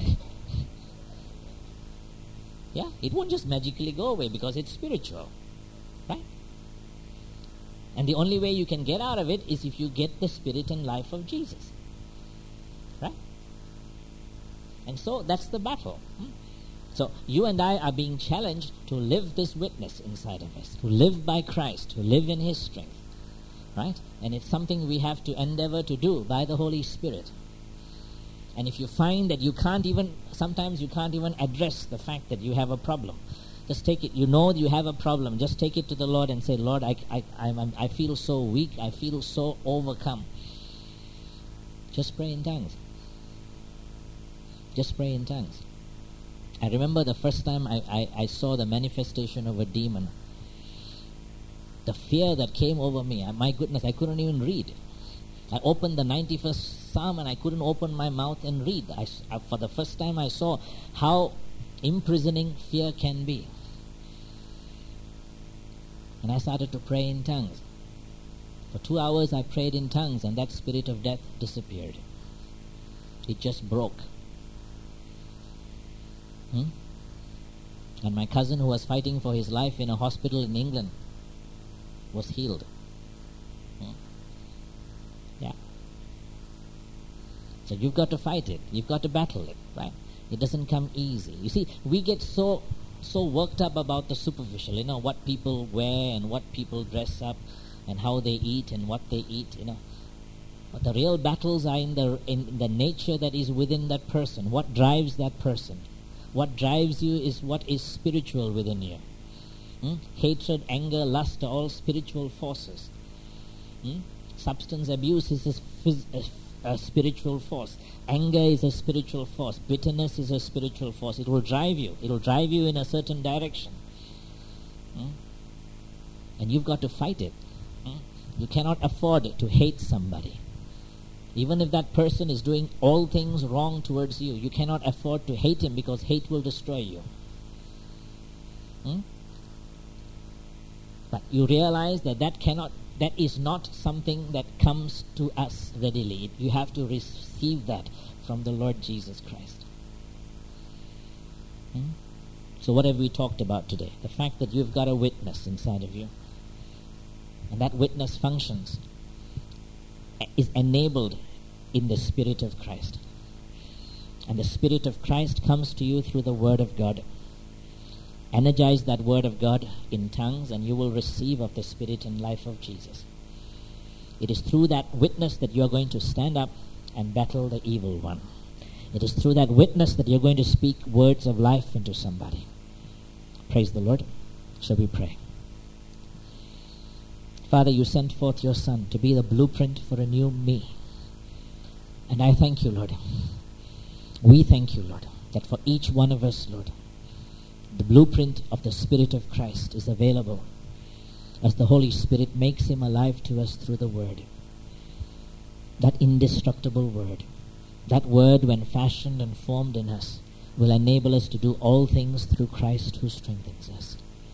Yeah? It won't just magically go away because it's spiritual. Right? And the only way you can get out of it is if you get the spirit and life of Jesus. Right? And so that's the battle. So you and I are being challenged to live this witness inside of us, to live by Christ, to live in His strength. Right? And it's something we have to endeavor to do by the Holy Spirit. And if you find that sometimes you can't even address the fact that you have a problem, just take it. You know you have a problem. Just take it to the Lord and say, Lord, I feel so weak. I feel so overcome. Just pray in tongues. Just pray in tongues. I remember the first time I saw the manifestation of a demon. The fear that came over me. My goodness, I couldn't even read. I opened the 91st Psalm and I couldn't open my mouth and read. For the first time I saw how imprisoning fear can be. And I started to pray in tongues. For 2 hours I prayed in tongues, and that spirit of death disappeared. It just broke. And my cousin, who was fighting for his life in a hospital in England, was healed. Yeah. So you've got to fight it. You've got to battle it. Right? It doesn't come easy. You see, we get so worked up about the superficial, what people wear and what people dress up and how they eat and what they eat, But the real battles are in the nature that is within that person. What drives that person? What drives you is what is spiritual within you. Hatred, anger, lust are all spiritual forces. Substance abuse is a spiritual force. Anger is a spiritual force. Bitterness is a spiritual force. It will drive you. It will drive you in a certain direction. And you've got to fight it. You cannot afford to hate somebody. Even if that person is doing all things wrong towards you, you cannot afford to hate him, because hate will destroy you. But you realize that is not something that comes to us readily. You have to receive that from the Lord Jesus Christ. So what have we talked about today? The fact that you've got a witness inside of you. And that witness functions, is enabled in the Spirit of Christ. and the Spirit of Christ comes to you through the Word of God. Energize that Word of God in tongues, and you will receive of the Spirit and life of Jesus. It is through that witness that you are going to stand up and battle the evil one. It is through that witness that you're going to speak words of life into somebody. Praise the Lord. Shall we pray? Father, you sent forth your Son to be the blueprint for a new me. And I thank you, Lord. We thank you, Lord, that for each one of us, Lord, the blueprint of the Spirit of Christ is available as the Holy Spirit makes him alive to us through the Word. That indestructible Word, that Word when fashioned and formed in us, will enable us to do all things through Christ who strengthens us.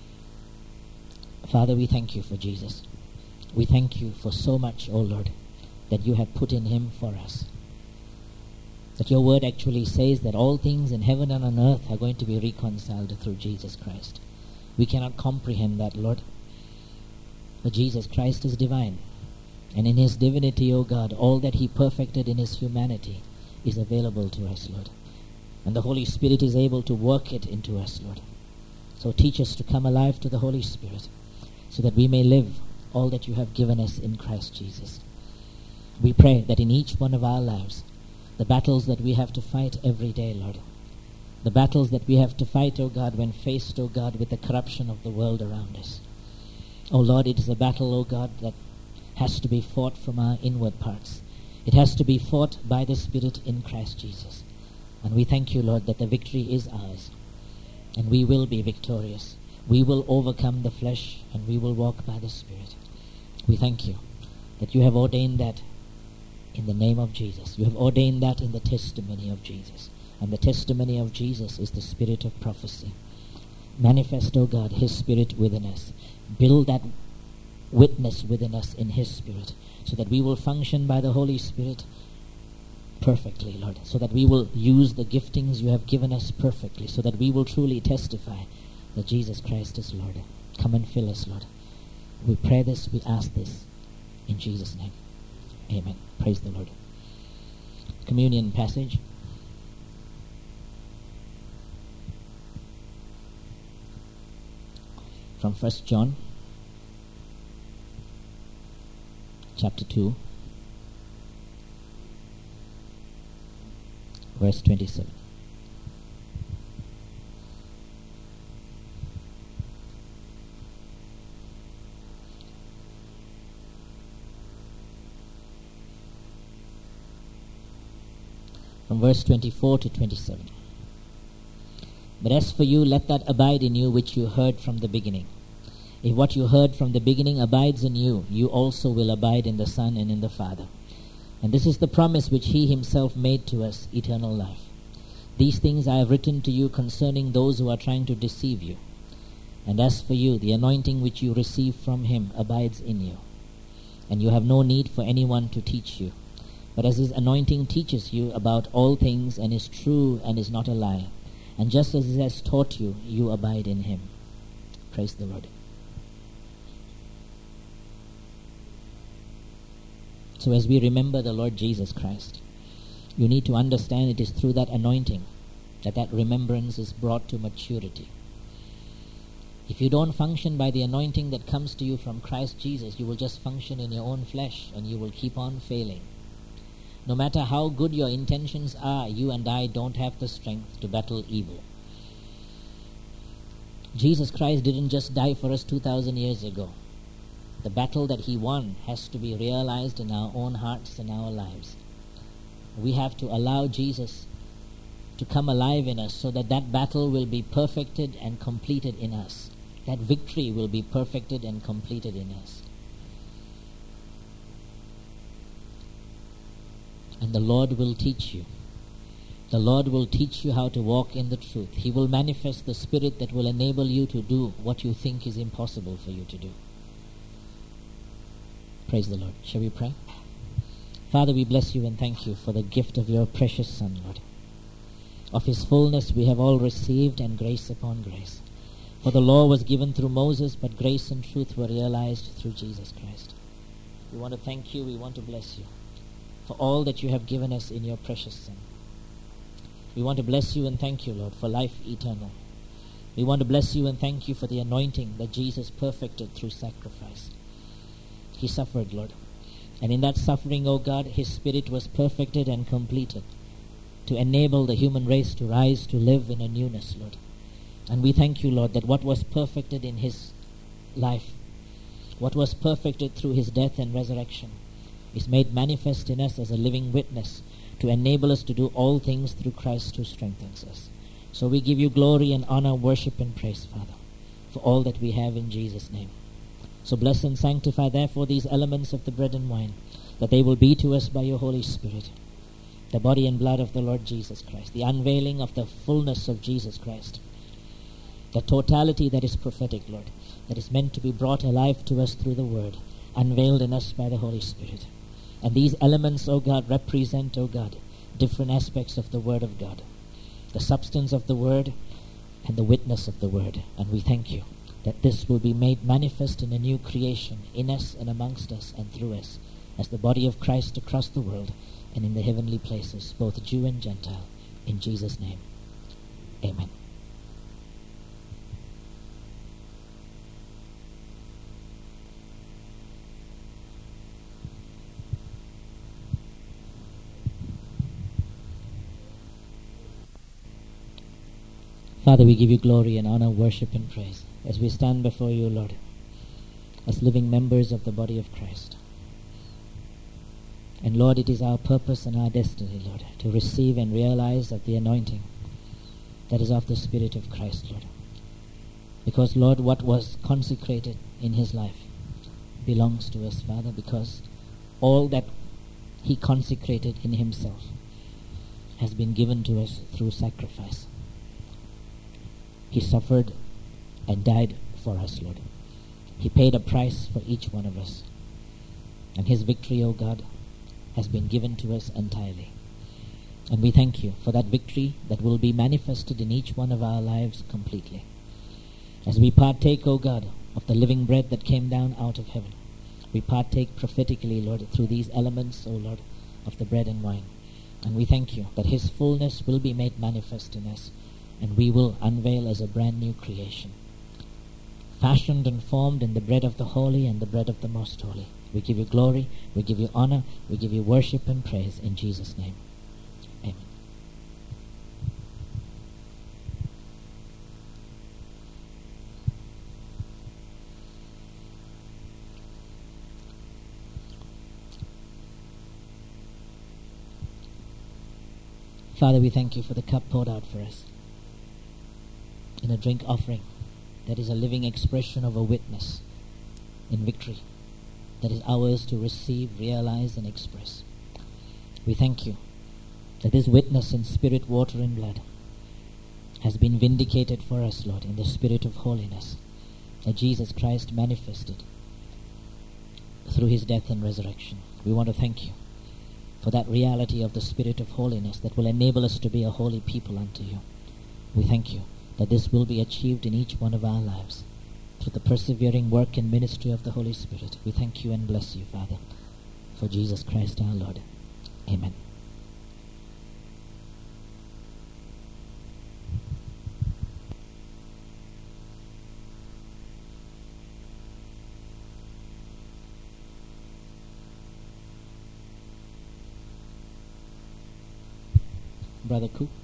Father, we thank you for Jesus. We thank you for so much, O Lord, that you have put in him for us. That your word actually says that all things in heaven and on earth are going to be reconciled through Jesus Christ. We cannot comprehend that, Lord. But Jesus Christ is divine. And in his divinity, O God, all that he perfected in his humanity is available to us, Lord. And the Holy Spirit is able to work it into us, Lord. So teach us to come alive to the Holy Spirit, so that we may live all that you have given us in Christ Jesus. We pray that in each one of our lives, the battles that we have to fight every day, Lord, the battles that we have to fight, O God, when faced, O God, with the corruption of the world around us. O Lord, it is a battle, O God, that has to be fought from our inward parts. It has to be fought by the Spirit in Christ Jesus. And we thank you, Lord, that the victory is ours. And we will be victorious. We will overcome the flesh, and we will walk by the Spirit. We thank you that you have ordained that in the name of Jesus. You have ordained that in the testimony of Jesus. And the testimony of Jesus is the spirit of prophecy. Manifest, O God, his Spirit within us. Build that witness within us in his Spirit, so that we will function by the Holy Spirit perfectly, Lord. So that we will use the giftings you have given us perfectly. So that we will truly testify that Jesus Christ is Lord. Come and fill us, Lord. We pray this, we ask this in Jesus' name. Amen. Praise the Lord. Communion passage. From 1 John chapter 2, verse 27. From verse 24 to 27. But as for you, let that abide in you which you heard from the beginning. If what you heard from the beginning abides in you, you also will abide in the Son and in the Father. And this is the promise which he himself made to us, eternal life. These things I have written to you concerning those who are trying to deceive you. And as for you, the anointing which you receive from him abides in you. And you have no need for anyone to teach you. But as his anointing teaches you about all things, and is true and is not a lie, and just as he has taught you, you abide in him. Praise the Lord. So as we remember the Lord Jesus Christ, you need to understand it is through that anointing that remembrance is brought to maturity. If you don't function by the anointing that comes to you from Christ Jesus, you will just function in your own flesh, and you will keep on failing. No matter how good your intentions are, you and I don't have the strength to battle evil. Jesus Christ didn't just die for us 2,000 years ago. The battle that he won has to be realized in our own hearts and our lives. We have to allow Jesus to come alive in us, so that that battle will be perfected and completed in us. That victory will be perfected and completed in us. And the Lord will teach you. The Lord will teach you how to walk in the truth. He will manifest the Spirit that will enable you to do what you think is impossible for you to do. Praise the Lord. Shall we pray? Father, we bless you and thank you for the gift of your precious Son, Lord. Of his fullness we have all received, and grace upon grace. For the law was given through Moses, but grace and truth were realized through Jesus Christ. We want to thank you, we want to bless you for all that you have given us in your precious Son. We want to bless you and thank you, Lord, for life eternal. We want to bless you and thank you for the anointing that Jesus perfected through sacrifice. He suffered, Lord. And in that suffering, O God, his spirit was perfected and completed to enable the human race to rise, to live in a newness, Lord. And we thank you, Lord, that what was perfected in his life, what was perfected through his death and resurrection, is made manifest in us as a living witness to enable us to do all things through Christ who strengthens us. So we give you glory and honor, worship and praise, Father, for all that we have in Jesus' name. So bless and sanctify therefore these elements of the bread and wine, that they will be to us by your Holy Spirit the body and blood of the Lord Jesus Christ, the unveiling of the fullness of Jesus Christ, the totality that is prophetic, Lord, that is meant to be brought alive to us through the Word, unveiled in us by the Holy Spirit. And these elements, O God, represent, O God, different aspects of the Word of God, the substance of the Word and the witness of the Word. And we thank you that this will be made manifest in a new creation in us and amongst us and through us as the body of Christ across the world and in the heavenly places, both Jew and Gentile. In Jesus' name, amen. Father, we give you glory and honor, worship and praise as we stand before you, Lord, as living members of the body of Christ. And Lord, it is our purpose and our destiny, Lord, to receive and realize of the anointing that is of the Spirit of Christ, Lord. Because, Lord, what was consecrated in his life belongs to us, Father, because all that he consecrated in himself has been given to us through sacrifice. He suffered and died for us, Lord. He paid a price for each one of us. And his victory, O God, has been given to us entirely. And we thank you for that victory that will be manifested in each one of our lives completely. As we partake, O God, of the living bread that came down out of heaven, we partake prophetically, Lord, through these elements, O Lord, of the bread and wine. And we thank you that his fullness will be made manifest in us, and we will unveil as a brand new creation, fashioned and formed in the bread of the holy and the bread of the most holy. We give you glory, we give you honor, we give you worship and praise in Jesus' name. Amen. Father, we thank you for the cup poured out for us in a drink offering that is a living expression of a witness in victory that is ours to receive, realize, and express. We thank you that this witness in spirit, water, and blood has been vindicated for us, Lord, in the spirit of holiness that Jesus Christ manifested through his death and resurrection. We want to thank you for that reality of the spirit of holiness that will enable us to be a holy people unto you. We thank you that this will be achieved in each one of our lives through the persevering work and ministry of the Holy Spirit. We thank you and bless you, Father, for Jesus Christ our Lord. Amen. Brother Cook.